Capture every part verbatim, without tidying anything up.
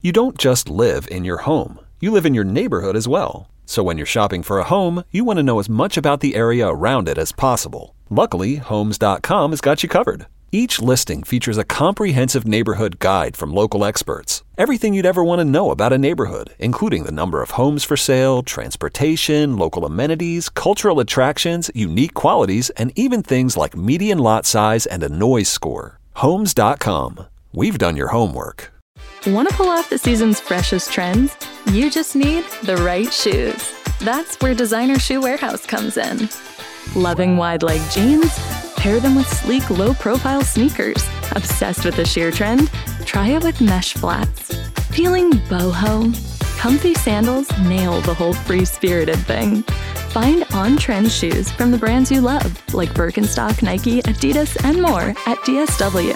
You don't just live in your home. You live in your neighborhood as well. So when you're shopping for a home, you want to know as much about the area around it as possible. Luckily, Homes dot com has got you covered. Each listing features a comprehensive neighborhood guide from local experts. Everything you'd ever want to know about a neighborhood, including the number of homes for sale, transportation, local amenities, cultural attractions, unique qualities, and even things like median lot size and a noise score. Homes dot com. We've done your homework. Want to pull off the season's freshest trends? You just need the right shoes. That's where Designer Shoe Warehouse comes in. Loving wide leg jeans? Pair them with sleek, low-profile sneakers. Obsessed with the sheer trend? Try it with mesh flats. Feeling boho? Comfy sandals nail the whole free-spirited thing. Find on-trend shoes from the brands you love, like Birkenstock, Nike, Adidas, and more at D S W.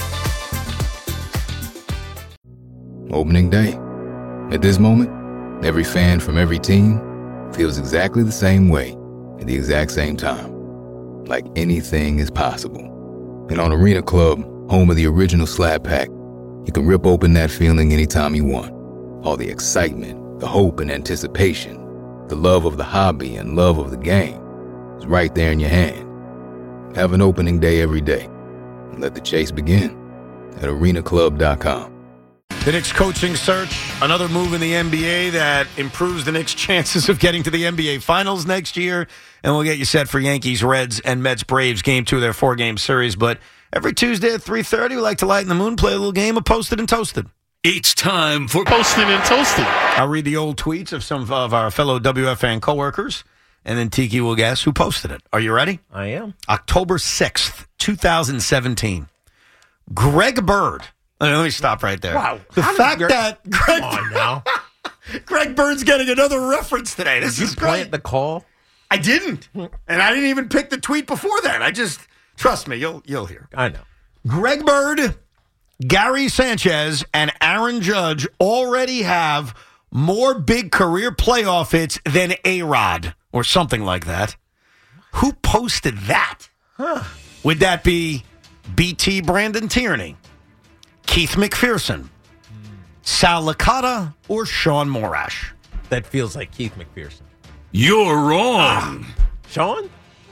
Opening day. At this moment, every fan from every team feels exactly the same way at the exact same time. Like anything is possible. And on Arena Club, home of the original Slab Pack, you can rip open that feeling anytime you want. All the excitement, the hope and anticipation, the love of the hobby and love of the game is right there in your hand. Have an opening day every day. And let the chase begin at arena club dot com. The Knicks coaching search, another move in the N B A that improves the Knicks' chances of getting to the N B A Finals next year. And we'll get you set for Yankees, Reds, and Mets, Braves, game two of their four-game series. But every Tuesday at three thirty, we like to lighten the moon, play a little game of Posted and Toasted. It's time for Posted and Toasted. I'll read the old tweets of some of our fellow W F N coworkers, and then Tiki will guess who posted it. Are you ready? I am. October sixth, twenty seventeen. Greg Bird. Let me stop right there. Wow. The How fact did- that Greg, Come on now. Greg Bird's getting another reference today. This Did you is great. plant the call? I didn't. And I didn't even pick the tweet before that. I just, trust me, you'll you'll hear. I know. Greg Bird, Gary Sanchez, and Aaron Judge already have more big career playoff hits than A-Rod or something like that. Who posted that? Huh. Would that be B T Brandon Tierney, Keith McPherson, Sal Licata, or Sean Morash? That feels like Keith McPherson. You're wrong. Sean?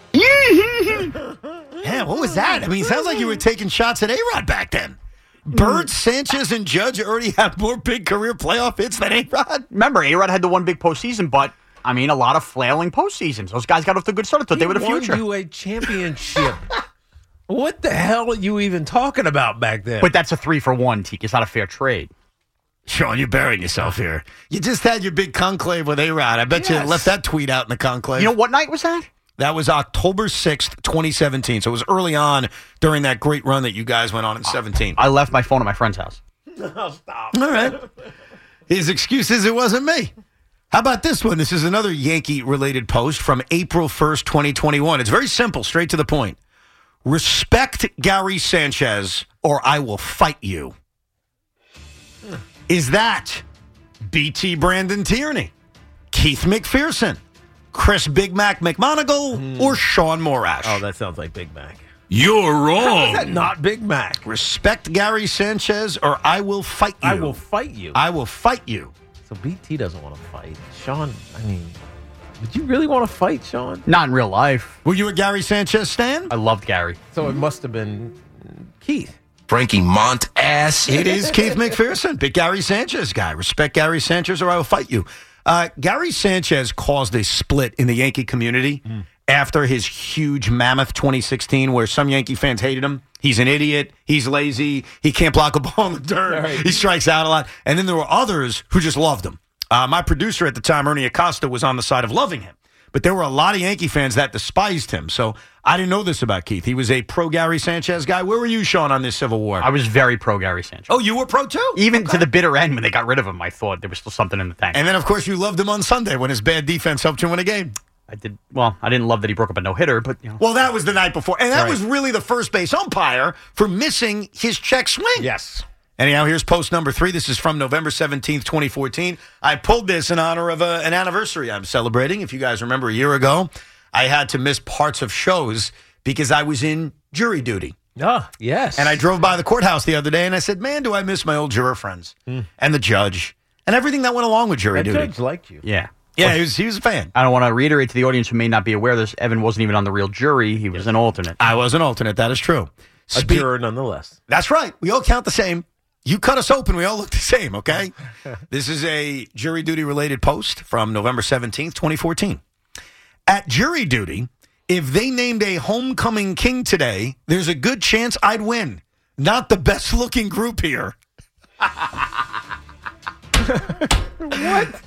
Yeah, what was that? I mean, it sounds like you were taking shots at A-Rod back then. Bird, Sanchez, and Judge already have more big career playoff hits than A-Rod. Remember, A-Rod had the one big postseason, but, I mean, a lot of flailing postseasons. Those guys got off to a good start. I thought He they were the won future. you a championship. What the hell are you even talking about back then? But that's a three for one, Teak. It's not a fair trade. Sean, you're burying yourself here. You just had your big conclave with A-Rod. I bet Yes. you left that tweet out in the conclave. You know what night was that? That was October sixth, twenty seventeen. So it was early on during that great run that you guys went on in seventeen. I left my phone at my friend's house. Oh, stop. All right. His excuse is it wasn't me. How about this one? This is another Yankee-related post from April first, twenty twenty-one. It's very simple, straight to the point. Respect Gary Sanchez or I will fight you. Is that B T Brandon Tierney, Keith McPherson, Chris Big Mac McMonagle, mm. or Sean Morash? Oh, that sounds like Big Mac. You're How wrong. is that not Big Mac? Respect Gary Sanchez or I will fight you. I will fight you. I will fight you. So B T doesn't want to fight. Sean, I mean, would you really want to fight, Sean? Not in real life. Were you a Gary Sanchez stan? I loved Gary. So it must have been Keith. Frankie Mont ass. It is Keith McPherson, big Gary Sanchez guy. Respect Gary Sanchez or I will fight you. Uh, Gary Sanchez caused a split in the Yankee community mm. after his huge mammoth twenty sixteen where some Yankee fans hated him. He's an idiot. He's lazy. He can't block a ball in the dirt. Right. He strikes out a lot. And then there were others who just loved him. Uh, my producer at the time, Ernie Acosta, was on the side of loving him. But there were a lot of Yankee fans that despised him. So I didn't know this about Keith. He was a pro-Gary Sanchez guy. Where were you, Sean, on this Civil War? I was very pro-Gary Sanchez. Oh, you were pro, too? Even okay. to the bitter end when they got rid of him, I thought there was still something in the tank. And then, of course, you loved him on Sunday when his bad defense helped you win a game. I did. Well, I didn't love that he broke up a no-hitter, but, you know. Well, that was the night before. And that right. was really the first base umpire for missing his check swing. Yes. Anyhow, here's post number three. This is from November seventeenth, twenty fourteen. I pulled this in honor of a, an anniversary I'm celebrating. If you guys remember, a year ago, I had to miss parts of shows because I was in jury duty Oh, yes. And I drove by the courthouse the other day, and I said, man, do I miss my old juror friends Mm. and the judge and everything that went along with jury That duty. judge liked you. Yeah. Yeah, he was, he was a fan. I don't want to reiterate to the audience who may not be aware of this. Evan wasn't even on the real jury. He was an alternate. I was an alternate. That is true. A Spe- juror nonetheless. That's right. We all count the same. You cut us open, we all look the same, okay? This is a jury duty related post from November seventeenth, twenty fourteen. At jury duty, if they named a homecoming king today, there's a good chance I'd win. Not the best looking group here. What?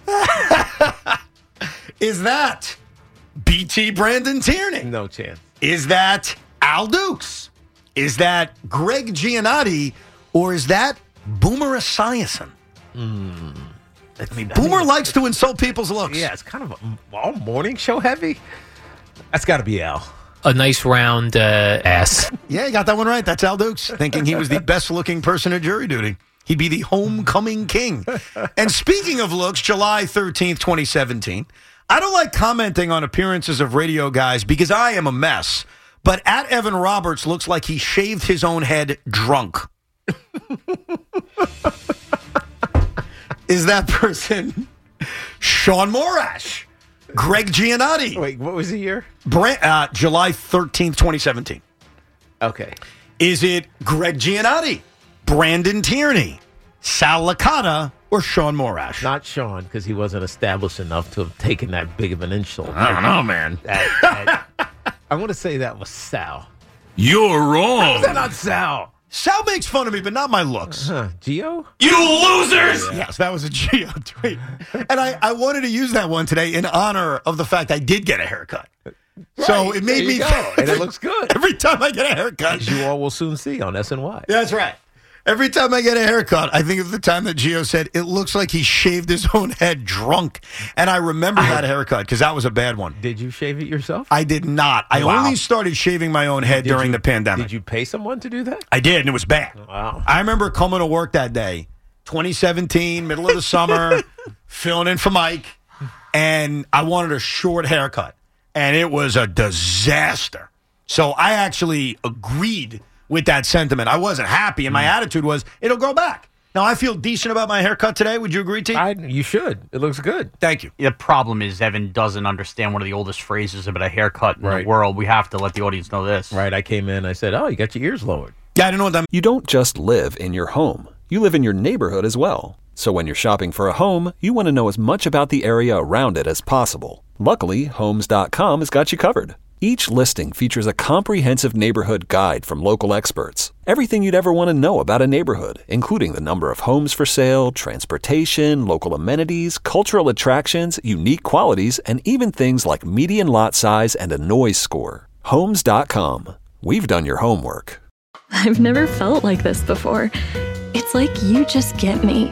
Is that B T Brandon Tierney? No chance. Is that Al Dukes? Is that Greg Giannotti? Or is that Boomer Esiason? Mm. I mean, Boomer likes to insult people's looks. Yeah, it's kind of a all morning show heavy. That's got to be Al. A nice round uh, ass. Yeah, you got that one right. That's Al Dukes, thinking he was the best looking person at jury duty. He'd be the homecoming king. And speaking of looks, July thirteenth, twenty seventeen. I don't like commenting on appearances of radio guys because I am a mess. But at Evan Roberts looks like he shaved his own head drunk. Is that person Sean Morash? Greg Giannotti? Wait, what was the year? Brand, uh, July thirteenth, twenty seventeen. Okay. Is it Greg Giannotti, Brandon Tierney, Sal Licata, or Sean Morash? Not Sean, because he wasn't established enough to have taken that big of an insult. I don't know, man. That- that- I want to say that was Sal. You're How wrong. is that not Sal? Sal makes fun of me, but not my looks. Huh, Gio? You losers! Yes, that was a Geo tweet. And I, I wanted to use that one today in honor of the fact I did get a haircut. So it made There me you go. And it looks good. every time I get a haircut. As you all will soon see on S N Y. That's right. Every time I get a haircut, I think of the time that Gio said, it looks like he shaved his own head drunk. And I remember that haircut because that was a bad one. Did you shave it yourself? I did not. I Wow. only started shaving my own head Did during you- the pandemic. Did you pay someone to do that? I did, and it was bad. Wow. I remember coming to work that day, twenty seventeen, middle of the summer, filling in for Mike, and I wanted a short haircut, and it was a disaster. So I actually agreed with that sentiment. I wasn't happy, and my attitude was, it'll grow back. Now, I feel decent about my haircut today. Would you agree, T? I, you should. It looks good. Thank you. The problem is Evan doesn't understand one of the oldest phrases about a haircut in Right. the world. We have to let the audience know this. Right. I came in. I said, oh, you got your ears lowered. Yeah, I don't know what that means. You don't just live in your home, you live in your neighborhood as well. So when you're shopping for a home, you want to know as much about the area around it as possible. Luckily, Homes dot com has got you covered. Each listing features a comprehensive neighborhood guide from local experts. Everything you'd ever want to know about a neighborhood, including the number of homes for sale, transportation, local amenities, cultural attractions, unique qualities, and even things like median lot size and a noise score. Homes dot com. We've done your homework. I've never felt like this before. It's like you just get me.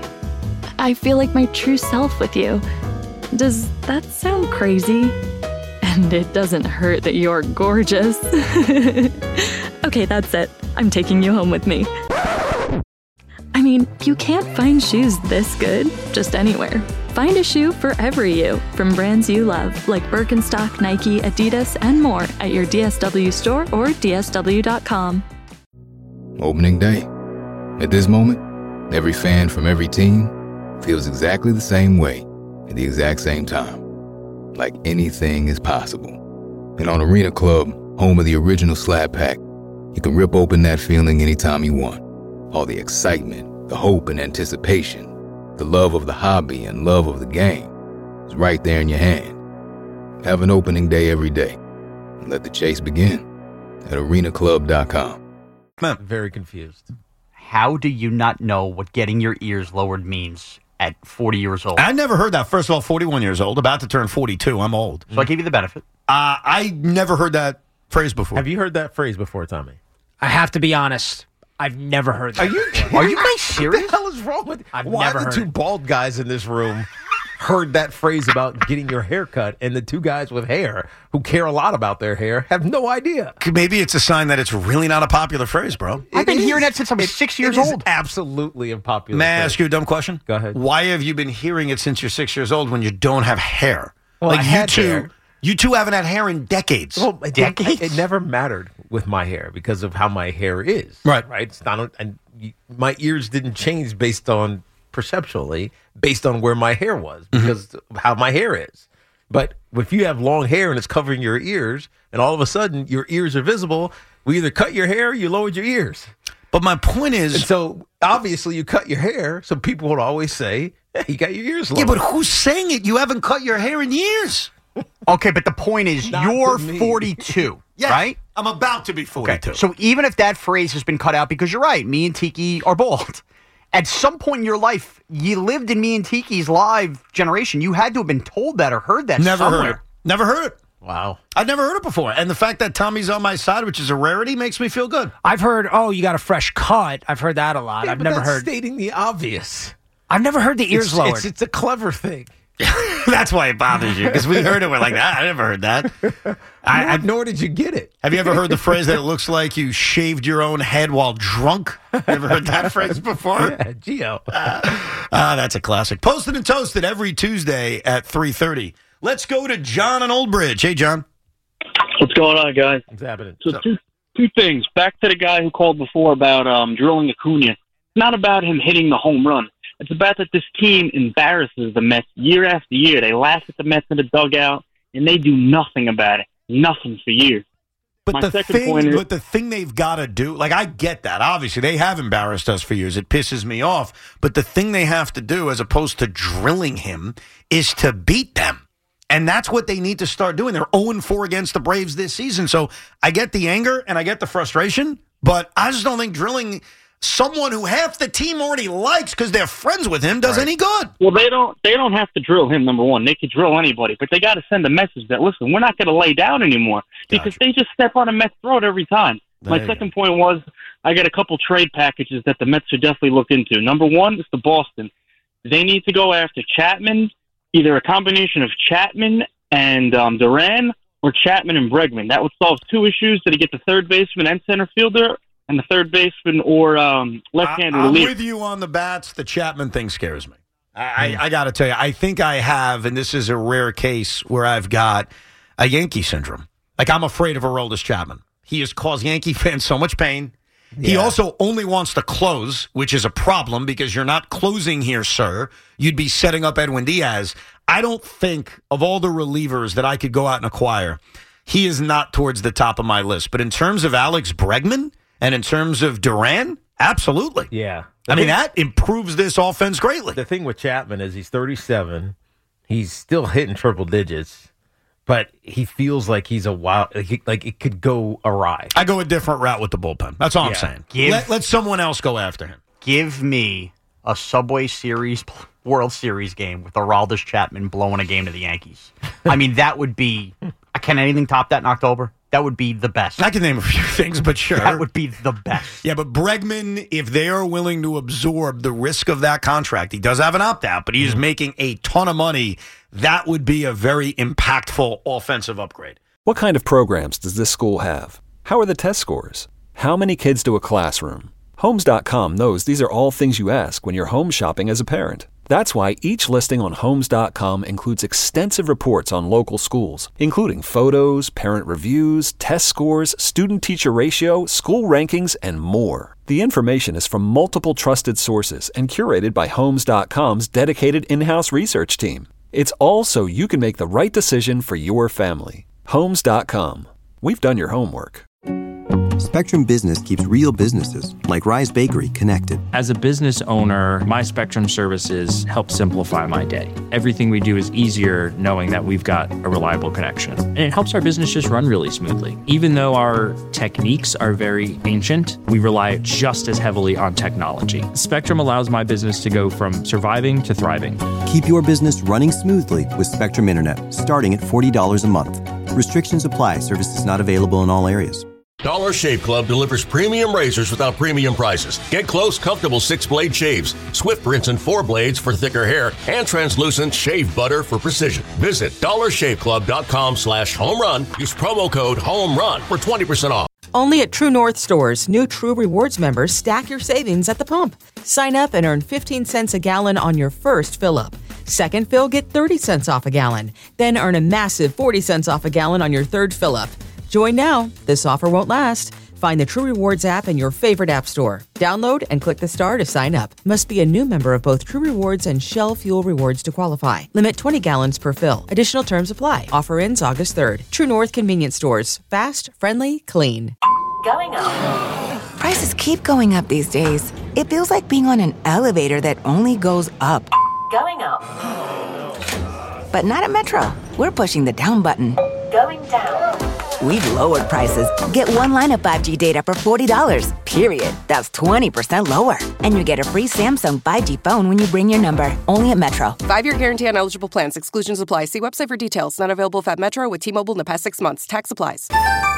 I feel like my true self with you. Does that sound crazy? And it doesn't hurt that you're gorgeous. Okay, that's it. I'm taking you home with me. I mean, you can't find shoes this good just anywhere. Find a shoe for every you from brands you love, like Birkenstock, Nike, Adidas, and more at your D S W store or D S W dot com. Opening day. At this moment, every fan from every team feels exactly the same way at the exact same time. Like anything is possible. And on Arena Club, home of the original Slab Pack, you can rip open that feeling anytime you want. All the excitement, the hope and anticipation, the love of the hobby and love of the game is right there in your hand. Have an opening day every day. And let the chase begin at arena club dot com. Very confused. How do you not know what getting your ears lowered means at forty years old? I never heard that. First of all, forty-one years old, about to turn forty-two. I'm old. So I gave you the benefit. Uh, I never heard that phrase before. Have you heard that phrase before, Tommy? I have to be honest. I've never heard that. Are you Are you guys What serious? the hell is wrong with I've Why never the heard two it. bald guys in this room heard that phrase about getting your hair cut, and the two guys with hair who care a lot about their hair have no idea? Maybe it's a sign that it's really not a popular phrase, bro. I've been It hearing is. that since I was six years It is old. absolutely unpopular. May I phrase. ask you a dumb question? Go ahead. Why have you been hearing it since you're six years old when you don't have hair? Well, like I you had two, hair. You two haven't had hair in decades. Well, it, Decades? It, it never mattered with my hair because of how my hair is. Right. Right. It's not, and you, my ears didn't change based on perceptually, based on where my hair was because mm-hmm. of how my hair is. But if you have long hair and it's covering your ears, and all of a sudden your ears are visible, we either cut your hair or you lowered your ears. But my point is, and so obviously you cut your hair, so people would always say, "Hey, you got your ears lowered." Yeah, but who's saying it? You haven't cut your hair in years. Okay, but the point is, Not you're to me. forty-two, Yes, right? I'm about to be forty-two. Okay, so even if that phrase has been cut out, because you're right, me and Tiki are bald. At some point in your life, you lived in me and Tiki's live generation. You had to have been told that or heard that Never somewhere. heard it. Never heard it. Wow. I've never heard it before. And the fact that Tommy's on my side, which is a rarity, makes me feel good. I've heard, oh, you got a fresh cut. I've heard that a lot. Yeah, I've but never that's heard. stating the obvious. I've never heard the ears It's, lowered. it's, it's a clever thing. That's why it bothers you, because we heard it. We're like, ah, I never heard that. I, nor, I, nor did you get it. have you ever heard the phrase that it looks like you shaved your own head while drunk? You ever heard that phrase before? Yeah, Gio. Ah, that's a classic. Posted and Toasted every Tuesday at three thirty. Let's go to John in Old Bridge. Hey, John. What's going on, guys? What's happening? So two two things. Back to the guy who called before about um, drilling Acuna. It's not about him hitting the home run. It's about that this team embarrasses the Mets year after year. They laugh at the Mets in the dugout, and they do nothing about it. Nothing for years. But My the second thing, point is- but the thing they've got to do, like I get that. Obviously, they have embarrassed us for years. It pisses me off. But the thing they have to do, as opposed to drilling him, is to beat them. And that's what they need to start doing. They're oh and four against the Braves this season. So I get the anger and I get the frustration, but I just don't think drilling someone who half the team already likes because they're friends with him does Right. any good. Well, they don't. They don't have to drill him. Number one, they could drill anybody, but they got to send a message that listen, we're not going to lay down anymore because Gotcha. they just step on a Mets throat every time. There My you second point was I got a couple trade packages that the Mets should definitely look into. Number one is the Boston. They need to go after Chapman, either a combination of Chapman and um, Duran or Chapman and Bregman. That would solve two issues. Did he get the third baseman and center fielder? And the third baseman or um, left-handed I, I'm relief. with you on the bats. The Chapman thing scares me. I, I, I got to tell you, I think I have, and this is a rare case where I've got a Yankee syndrome. Like, I'm afraid of Aroldis Chapman. He has caused Yankee fans so much pain. He Yeah. also only wants to close, which is a problem because you're not closing here, sir. You'd be setting up Edwin Diaz. I don't think of all the relievers that I could go out and acquire, he is not towards the top of my list. But in terms of Alex Bregman, and in terms of Duran, absolutely. Yeah. I mean, that improves this offense greatly. The thing with Chapman is he's thirty-seven. He's still hitting triple digits, but he feels like he's a wild, like, he, like it could go awry. I go a different route with the bullpen. That's all I'm Yeah. saying. Give- let, let someone else go after him. Give me a Subway Series World Series game with Aroldis Chapman blowing a game to the Yankees. I mean, that would be. Can anything top that in October? That would be the best. I can name a few things, but sure. That would be the best. Yeah, but Bregman, if they are willing to absorb the risk of that contract, he does have an opt-out, but he's Mm-hmm. making a ton of money. That would be a very impactful offensive upgrade. What kind of programs does this school have? How are the test scores? How many kids do a classroom? Homes dot com knows these are all things you ask when you're home shopping as a parent. That's why each listing on Homes dot com includes extensive reports on local schools, including photos, parent reviews, test scores, student-teacher ratio, school rankings, and more. The information is from multiple trusted sources and curated by Homes dot com's dedicated in-house research team. It's all so you can make the right decision for your family. Homes dot com. We've done your homework. Spectrum Business keeps real businesses, like Rise Bakery, connected. As a business owner, my Spectrum services help simplify my day. Everything we do is easier knowing that we've got a reliable connection. And it helps our business just run really smoothly. Even though our techniques are very ancient, we rely just as heavily on technology. Spectrum allows my business to go from surviving to thriving. Keep your business running smoothly with Spectrum Internet, starting at forty dollars a month. Restrictions apply. Services not available in all areas. Dollar Shave Club delivers premium razors without premium prices. Get close, comfortable six-blade shaves, swift rinse and four blades for thicker hair, and translucent shave butter for precision. Visit dollar shave club dot com slash home run. Use promo code HOMERUN for twenty percent off. Only at True North stores, new True Rewards members stack your savings at the pump. Sign up and earn fifteen cents a gallon on your first fill-up. Second fill, get thirty cents off a gallon. Then earn a massive forty cents off a gallon on your third fill-up. Join now. This offer won't last. Find the True Rewards app in your favorite app store. Download and click the star to sign up. Must be a new member of both True Rewards and Shell Fuel Rewards to qualify. Limit twenty gallons per fill. Additional terms apply. Offer ends August third. True North Convenience Stores. Fast, friendly, clean. Going up. Prices keep going up these days. It feels like being on an elevator that only goes up. Going up. But not at Metro. We're pushing the down button. Going down. We've lowered prices. Get one line of five G data for forty dollars, period. That's twenty percent lower. And you get a free Samsung five G phone when you bring your number. Only at Metro. Five-year guarantee on eligible plans. Exclusions apply. See website for details. Not available at Metro with T-Mobile in the past six months. Tax applies.